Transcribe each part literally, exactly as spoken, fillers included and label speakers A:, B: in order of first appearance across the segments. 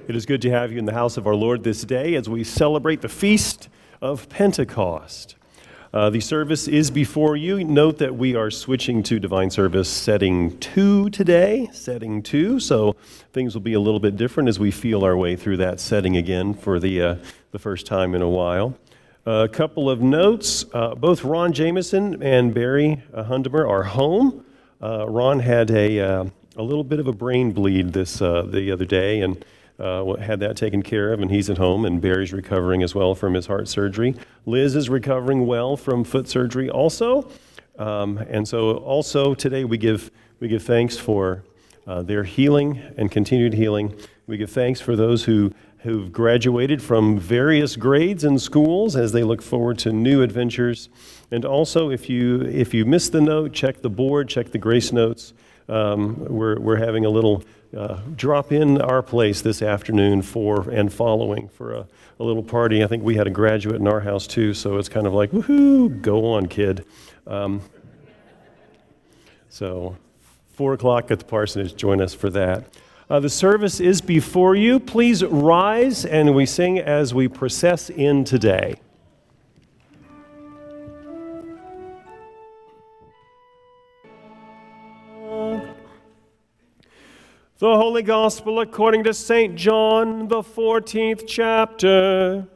A: It is good to have you in the house of our Lord this day as we celebrate the Feast of Pentecost. Uh, the service is before you. Note that we are switching to Divine Service setting two today, setting two, so things will be a little bit different as we feel our way through that setting again for the, uh, the first time in a while. A couple of notes. Uh, both Ron Jameson and Barry uh, Hundemer are home. Uh, Ron had a, uh, a little bit of a brain bleed this uh, the other day, and Uh, had that taken care of, and he's at home, and Barry's recovering as well from his heart surgery. Liz is recovering well from foot surgery also. Um, and so also today we give we give thanks for uh, their healing and continued healing. We give thanks for those who, who've graduated from various grades in schools as they look forward to new adventures. And also, if you if you missed the note, check the board, check the grace notes. Um, we're we're having a little Uh, drop in our place this afternoon for and following for a, a little party. I think we had a graduate in our house too, so it's kind of like, woohoo, go on, kid. Um, so, four o'clock at the parsonage, join us for that. Uh, the service is before you. Please rise and we sing as we process in today. The Holy Gospel according to Saint John, the fourteenth chapter.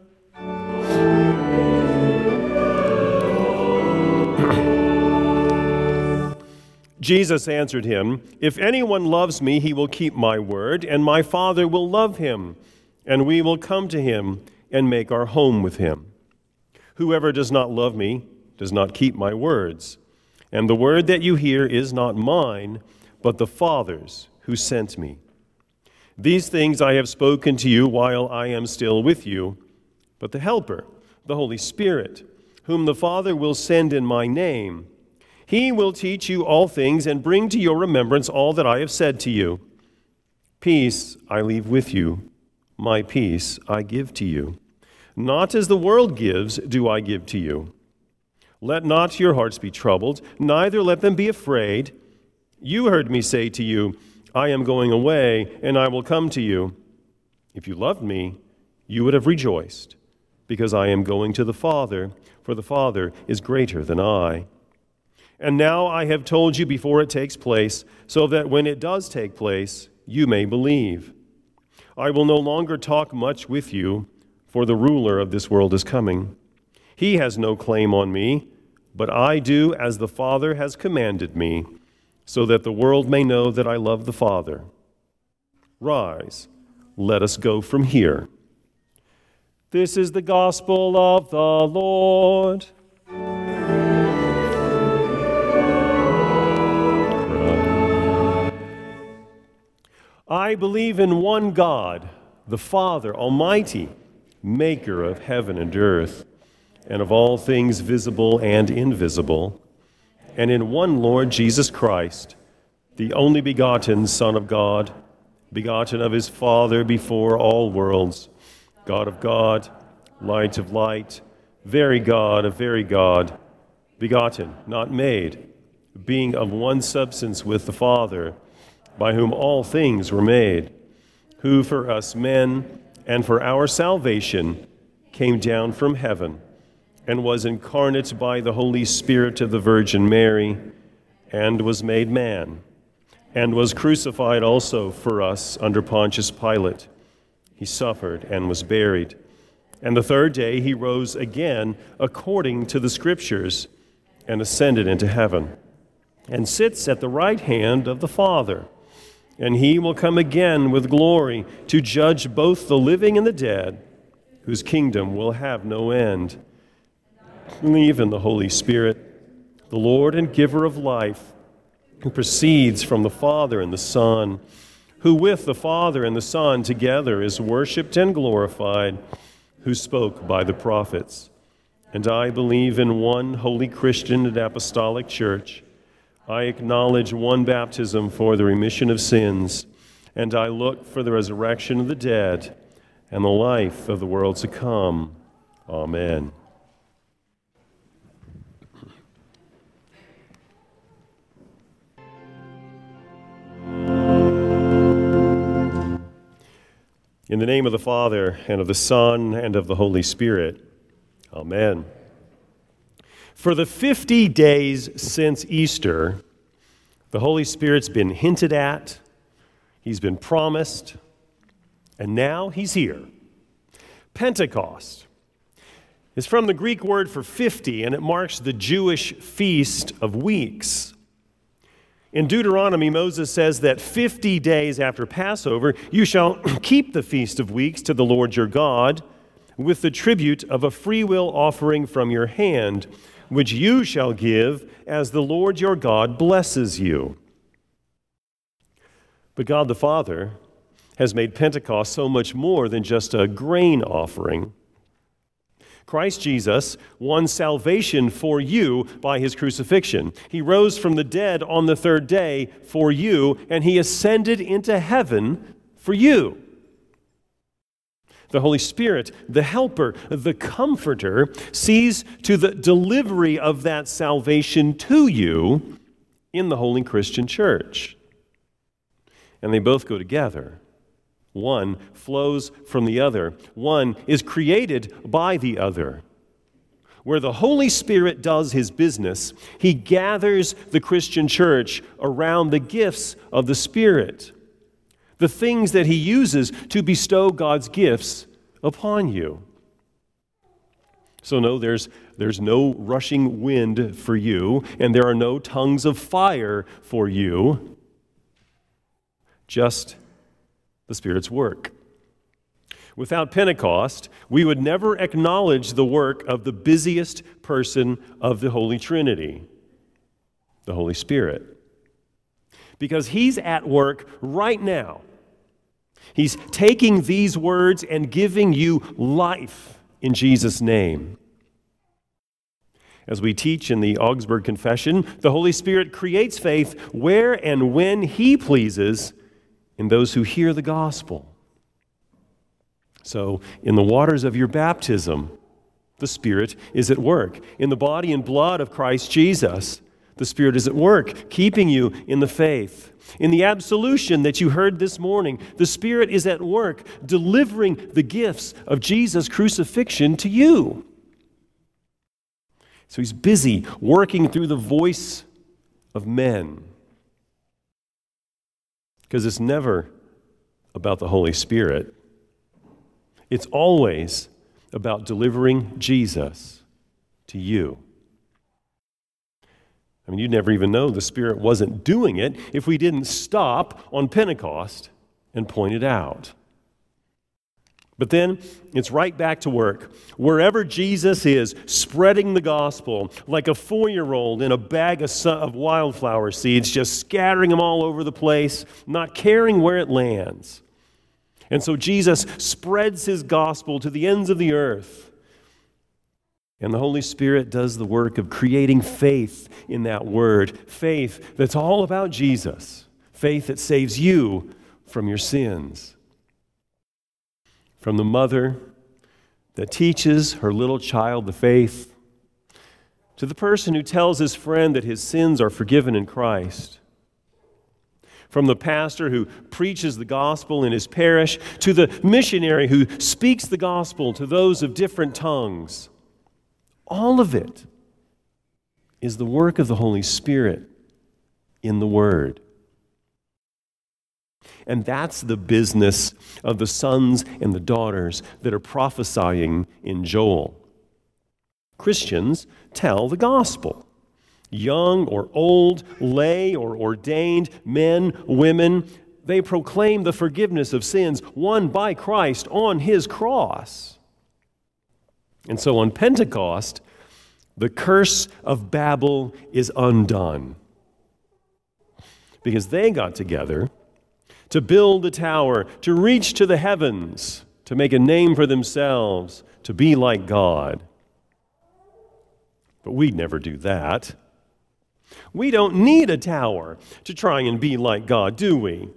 A: Jesus answered him, "If anyone loves me, he will keep my word, and my Father will love him, and we will come to him and make our home with him. Whoever does not love me does not keep my words, and the word that you hear is not mine, but the Father's who sent me. These things I have spoken to you while I am still with you, but the Helper, the Holy Spirit, whom the Father will send in my name, he will teach you all things and bring to your remembrance all that I have said to you. Peace I leave with you, my peace I give to you. Not as the world gives do I give to you. Let not your hearts be troubled, neither let them be afraid. You heard me say to you, I am going away, and I will come to you. If you loved me, you would have rejoiced, because I am going to the Father, for the Father is greater than I. And now I have told you before it takes place, so that when it does take place, you may believe. I will no longer talk much with you, for the ruler of this world is coming. He has no claim on me, but I do as the Father has commanded me, so that the world may know that I love the Father. Rise, let us go from here. This is the gospel of the Lord. I believe in one God, the Father Almighty, maker of heaven and earth, and of all things visible and invisible, and in one Lord Jesus Christ, the only begotten Son of God, begotten of his Father before all worlds, God of God, light of light, very God of very God, begotten, not made, being of one substance with the Father, by whom all things were made, who for us men and for our salvation came down from heaven, and was incarnate by the Holy Spirit of the Virgin Mary, and was made man, and was crucified also for us under Pontius Pilate. He suffered and was buried. And the third day he rose again according to the Scriptures, and ascended into heaven, and sits at the right hand of the Father. And he will come again with glory to judge both the living and the dead, whose kingdom will have no end. Believe in the Holy Spirit, the Lord and giver of life, who proceeds from the Father and the Son, who with the Father and the Son together is worshipped and glorified, who spoke by the prophets. And I believe in one holy Christian and apostolic church. I acknowledge one baptism for the remission of sins, and I look for the resurrection of the dead and the life of the world to come. Amen. In the name of the Father, and of the Son, and of the Holy Spirit. Amen. For the fifty days since Easter, the Holy Spirit's been hinted at, he's been promised, and now he's here. Pentecost is from the Greek word for fifty, and it marks the Jewish feast of weeks. In Deuteronomy, Moses says that fifty days after Passover, you shall keep the Feast of Weeks to the Lord your God with the tribute of a freewill offering from your hand, which you shall give as the Lord your God blesses you. But God the Father has made Pentecost so much more than just a grain offering. Christ Jesus won salvation for you by his crucifixion. He rose from the dead on the third day for you, and he ascended into heaven for you. The Holy Spirit, the helper, the comforter, sees to the delivery of that salvation to you in the Holy Christian Church. And they both go together. One flows from the other. One is created by the other. Where the Holy Spirit does his business, he gathers the Christian church around the gifts of the Spirit, the things that he uses to bestow God's gifts upon you. So no, there's, there's no rushing wind for you, and there are no tongues of fire for you. Just the Spirit's work. Without Pentecost, we would never acknowledge the work of the busiest person of the Holy Trinity, the Holy Spirit. Because he's at work right now. He's taking these words and giving you life in Jesus' name. As we teach in the Augsburg Confession, the Holy Spirit creates faith where and when he pleases in those who hear the gospel. So, in the waters of your baptism, the Spirit is at work. In the body and blood of Christ Jesus, the Spirit is at work, keeping you in the faith. In the absolution that you heard this morning, the Spirit is at work, delivering the gifts of Jesus' crucifixion to you. So he's busy working through the voice of men. Because it's never about the Holy Spirit. It's always about delivering Jesus to you. I mean, you'd never even know the Spirit wasn't doing it if we didn't stop on Pentecost and point it out. But then it's right back to work. Wherever Jesus is, spreading the gospel like a four-year-old in a bag of, su- of wildflower seeds, just scattering them all over the place, not caring where it lands. And so Jesus spreads his gospel to the ends of the earth. And the Holy Spirit does the work of creating faith in that word, faith that's all about Jesus, faith that saves you from your sins. From the mother that teaches her little child the faith, to the person who tells his friend that his sins are forgiven in Christ, from the pastor who preaches the gospel in his parish, to the missionary who speaks the gospel to those of different tongues. All of it is the work of the Holy Spirit in the Word. And that's the business of the sons and the daughters that are prophesying in Joel. Christians tell the gospel. Young or old, lay or ordained, men, women, they proclaim the forgiveness of sins won by Christ on his cross. And so on Pentecost, the curse of Babel is undone. Because they got together to build a tower, to reach to the heavens, to make a name for themselves, to be like God. But we'd never do that. We don't need a tower to try and be like God, do we?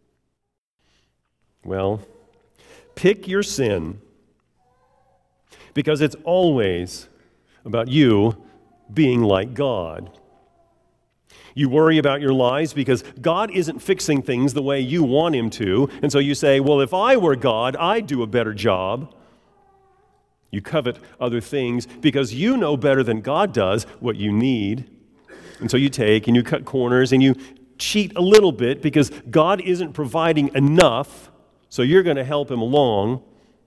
A: Well, pick your sin, because it's always about you being like God. You worry about your lives because God isn't fixing things the way you want him to. And so you say, well, if I were God, I'd do a better job. You covet other things because you know better than God does what you need. And so you take and you cut corners and you cheat a little bit because God isn't providing enough, so you're going to help him along.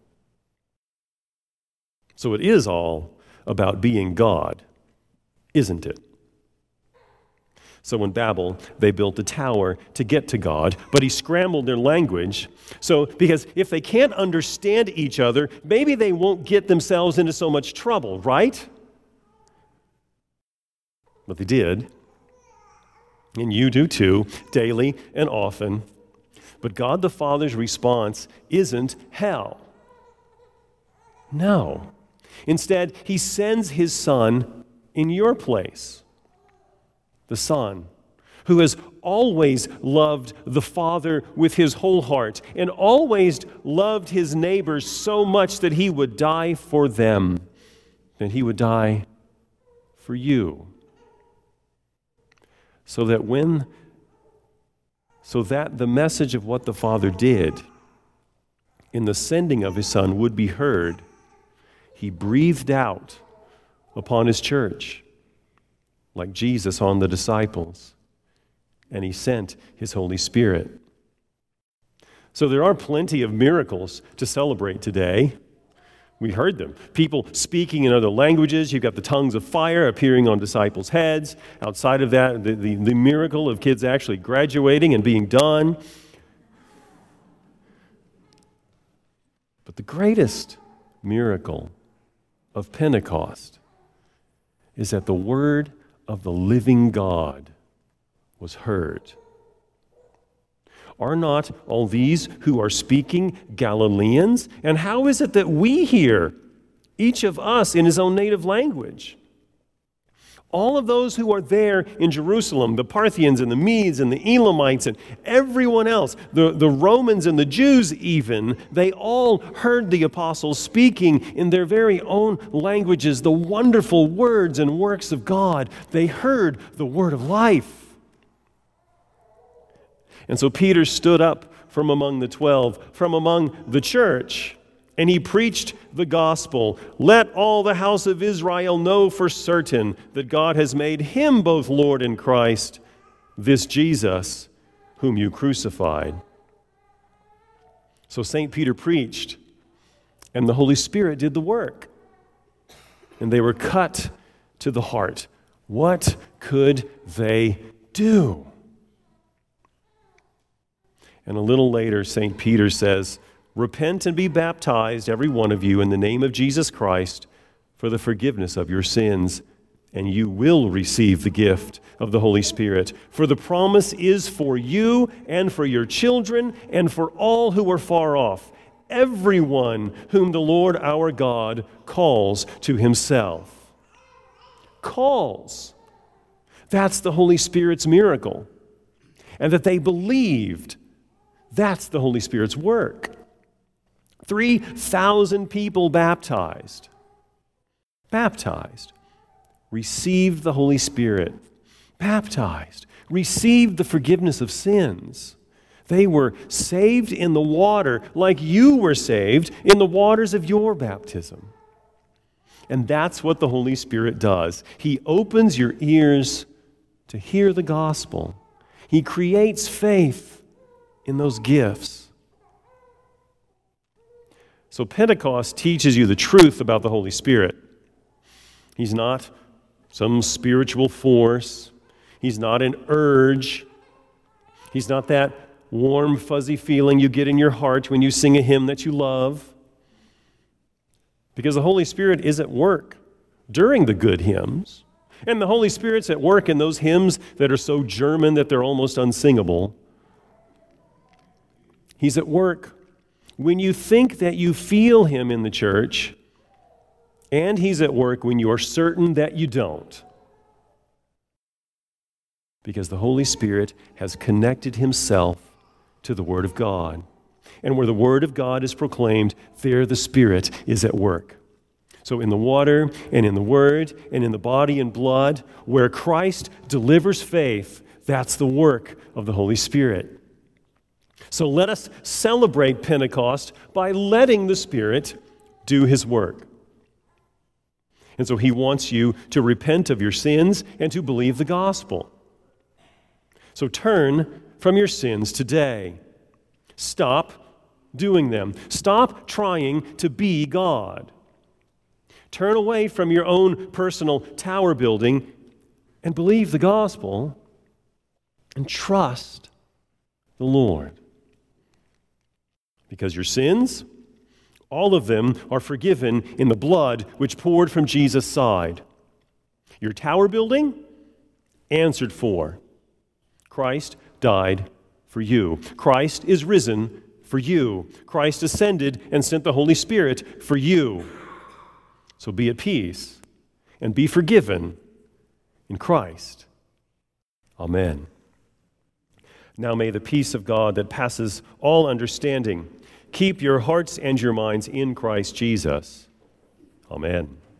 A: So it is all about being God, isn't it? So in Babel, they built a tower to get to God, but he scrambled their language. So, because if they can't understand each other, maybe they won't get themselves into so much trouble, right? But they did. And you do too, daily and often. But God the Father's response isn't hell. No. Instead, he sends his Son in your place. The Son, who has always loved the Father with his whole heart and always loved his neighbors so much that he would die for them, that he would die for you. So that when, so that the message of what the Father did in the sending of his Son would be heard, he breathed out upon his church, like Jesus on the disciples, and he sent his Holy Spirit. So there are plenty of miracles to celebrate today. We heard them. People speaking in other languages. You've got the tongues of fire appearing on disciples' heads. Outside of that, the, the, the miracle of kids actually graduating and being done. But the greatest miracle of Pentecost is that the Word of the living God was heard. Are not all these who are speaking Galileans? And how is it that we hear, each of us in his own native language? All of those who are there in Jerusalem, the Parthians and the Medes and the Elamites and everyone else, the, the Romans and the Jews even, they all heard the apostles speaking in their very own languages the wonderful words and works of God. They heard the word of life. And so Peter stood up from among the twelve, from among the church, and he preached the gospel. Let all the house of Israel know for certain that God has made him both Lord and Christ, this Jesus whom you crucified. So Saint Peter preached, and the Holy Spirit did the work. And they were cut to the heart. What could they do? And a little later, Saint Peter says, repent and be baptized, every one of you, in the name of Jesus Christ for the forgiveness of your sins, and you will receive the gift of the Holy Spirit. For the promise is for you and for your children and for all who are far off, everyone whom the Lord our God calls to himself. Calls. That's the Holy Spirit's miracle. And that they believed. That's the Holy Spirit's work. three thousand people baptized. Baptized. Received the Holy Spirit. Baptized. Received the forgiveness of sins. They were saved in the water like you were saved in the waters of your baptism. And that's what the Holy Spirit does. He opens your ears to hear the gospel. He creates faith in those gifts. So Pentecost teaches you the truth about the Holy Spirit. He's not some spiritual force. He's not an urge. He's not that warm, fuzzy feeling you get in your heart when you sing a hymn that you love. Because the Holy Spirit is at work during the good hymns. And the Holy Spirit's at work in those hymns that are so German that they're almost unsingable. He's at work when you think that you feel him in the church, and he's at work when you're certain that you don't. Because the Holy Spirit has connected himself to the Word of God. And where the Word of God is proclaimed, there the Spirit is at work. So in the water and in the word and in the body and blood, where Christ delivers faith, that's the work of the Holy Spirit. So let us celebrate Pentecost by letting the Spirit do his work. And so he wants you to repent of your sins and to believe the gospel. So turn from your sins today. Stop doing them. Stop trying to be God. Turn away from your own personal tower building and believe the gospel and trust the Lord. Because your sins, all of them are forgiven in the blood which poured from Jesus' side. Your tower building, answered for. Christ died for you. Christ is risen for you. Christ ascended and sent the Holy Spirit for you. So be at peace and be forgiven in Christ. Amen. Now may the peace of God that passes all understanding keep your hearts and your minds in Christ Jesus. Amen.